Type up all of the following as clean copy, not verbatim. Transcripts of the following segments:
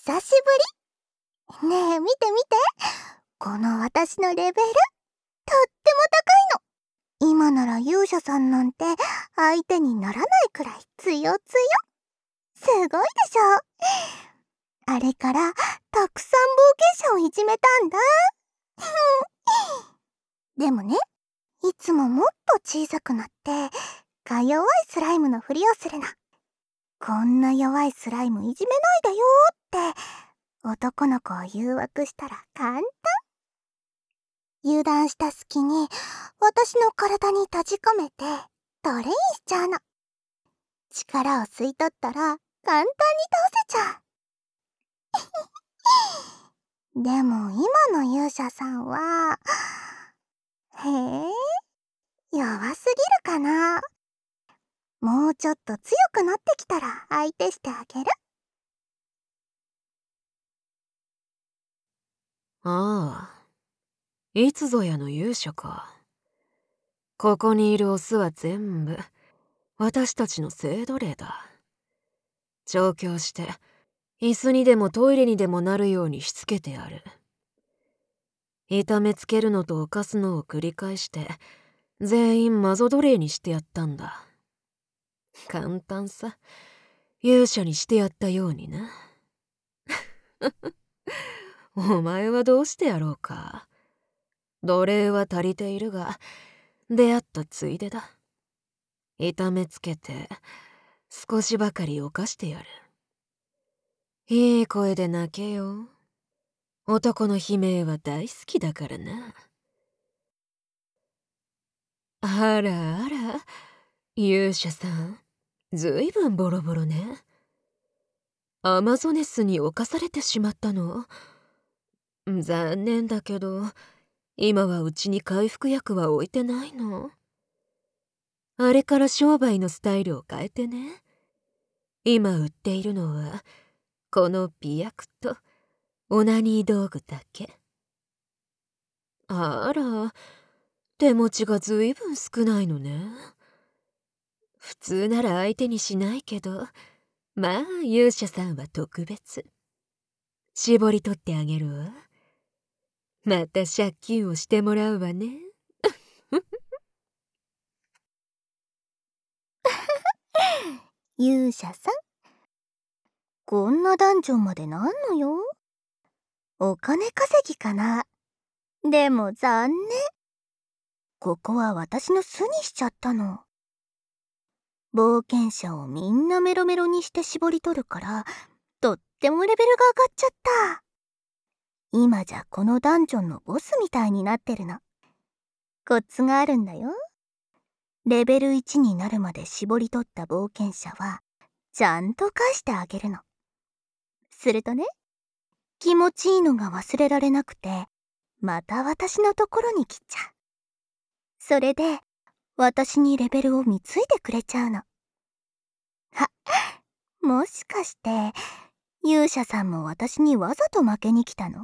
久しぶり。ねえ、見て見て。この私のレベル、とっても高いの。今なら勇者さんなんて相手にならないくらい強強。すごいでしょ。あれからたくさん冒険者をいじめたんだ。でもね、いつももっと小さくなってか弱いスライムのふりをするの。こんな弱いスライムいじめないでよって男の子を誘惑したら簡単。油断した隙に私の体に閉じ込めてトレインしちゃうの。力を吸い取ったら簡単に倒せちゃう。でも今の勇者さんは、弱すぎるかな。もうちょっと強くなってきたら相手してあげる。 ああ、いつぞやの勇者か。ここにいるオスは全部私たちの精奴隷だ。調教して椅子にでもトイレにでもなるようにしつけてやる。痛めつけるのと犯すのを繰り返して全員マゾ奴隷にしてやったんだ。簡単さ。勇者にしてやったようにな。お前はどうしてやろうか。奴隷は足りているが出会ったついでだ。痛めつけて少しばかり犯してやる。いい声で泣けよ。男の悲鳴は大好きだからな。あらあら、勇者さん、ずいぶんボロボロね。アマゾネスに侵されてしまったの？残念だけど、今はうちに回復薬は置いてないの。あれから商売のスタイルを変えてね。今売っているのは、この美薬とオナニー道具だけ。あら、手持ちがずいぶん少ないのね。普通なら相手にしないけど、まあ勇者さんは特別。絞り取ってあげるわ。また借金をしてもらうわね。 勇者さん、こんなダンジョンまでなんのよ。お金稼ぎかな。でも残念。ここは私の巣にしちゃったの。冒険者をみんなメロメロにして絞り取るから、とってもレベルが上がっちゃった。今じゃこのダンジョンのボスみたいになってるの。コツがあるんだよ。レベル1になるまで絞り取った冒険者は、ちゃんと返してあげるの。するとね、気持ちいいのが忘れられなくて、また私のところに来ちゃう。それで、私にレベルを貢いでくれちゃうの。もしかして、勇者さんも私にわざと負けに来たの？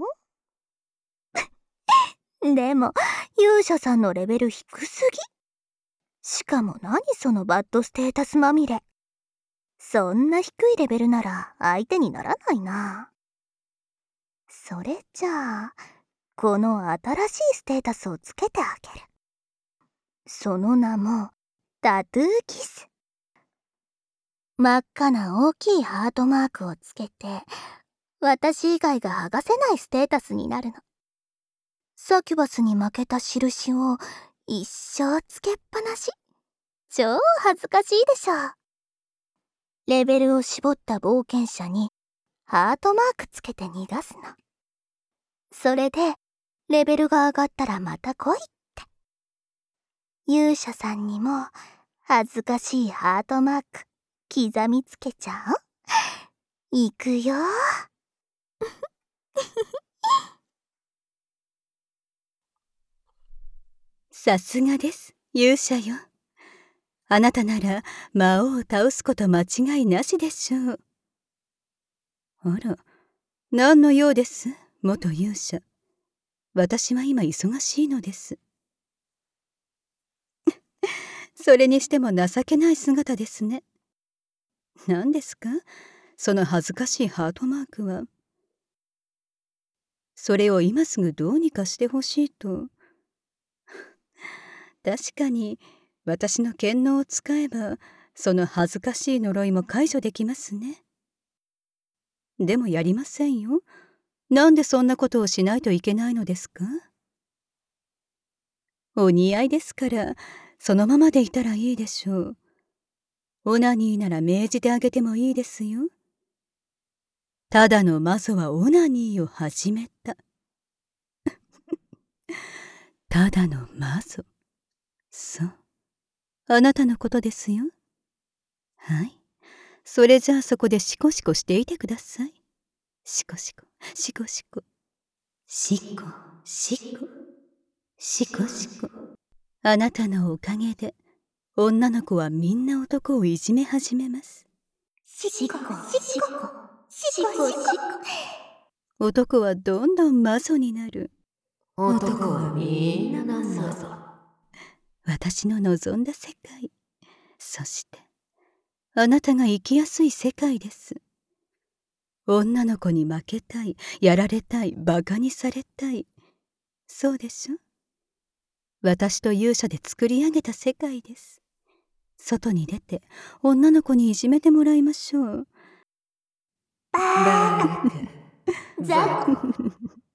でも、勇者さんのレベル低すぎ。しかも何そのバッドステータスまみれ。そんな低いレベルなら相手にならないな。それじゃあ、この新しいステータスをつけてあげる。その名も、タトゥーキス。真っ赤な大きいハートマークをつけて、私以外が剥がせないステータスになるの。サキュバスに負けた印を一生つけっぱなし。超恥ずかしいでしょ。レベルを絞った冒険者にハートマークつけて逃がすの。それでレベルが上がったらまた来いって。勇者さんにも恥ずかしいハートマーク刻みつけちゃおう。いくよ。 さすがです、勇者よ。あなたなら魔王を倒すこと間違いなしでしょう。あら、何の用です、元勇者。私は今忙しいのです。それにしても情けない姿ですね。何ですか、その恥ずかしいハートマークは。 それを今すぐどうにかしてほしいと。確かに私の権能を使えばその恥ずかしい呪いも解除できますね。でもやりませんよ。なんでそんなことをしないといけないのですか？お似合いですからそのままでいたらいいでしょう。オナニーなら命じてあげてもいいですよ。ただの魔女はオナニーを始めた。ただの魔女。そう。あなたのことですよ。はい。それじゃあそこでシコシコしていてください。シコシコ、シコシコ。シコ、シコ、シコシコ。あなたのおかげで女の子はみんな男をいじめ始めます。 シコ、シコ、シコ、シコ。 男はどんどん魔女になる。 男はみんな魔女。 私の望んだ世界。そしてあなたが生きやすい世界です。女の子に負けたい、やられたい、バカにされたい。そうでしょ？私と勇者で作り上げた世界です。外に出て女の子にいじめてもらいましょう。 バーク。 ザコ。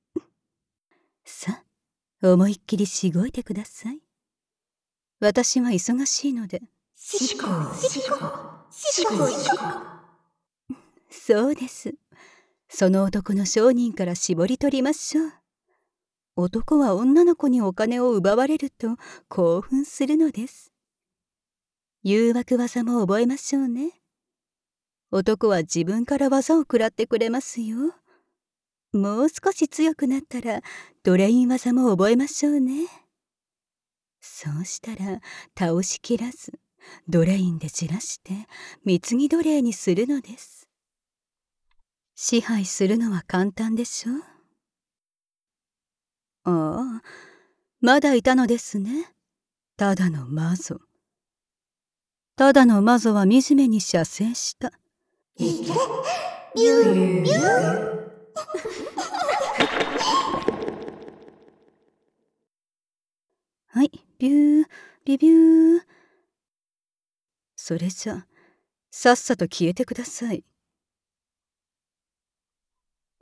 さあ、思いっきりしごいてください。私は忙しいので。 シコ、シコ、シコ、シコ。 そうです。その男の商人から絞り取りましょう。男は女の子にお金を奪われると興奮するのです。誘惑技も覚えましょうね。男は自分から技を食らってくれますよ。もう少し強くなったらドレイン技も覚えましょうね。そうしたら倒しきらずドレインでじらして貢ぎ奴隷にするのです。支配するのは簡単でしょ？ああ、まだいたのですね。ただの魔女。ただの魔女は惨めに射精した。 いけ、ビュー、ビュー。 はい、ビュー、ビビュー。それじゃさっさと消えてください。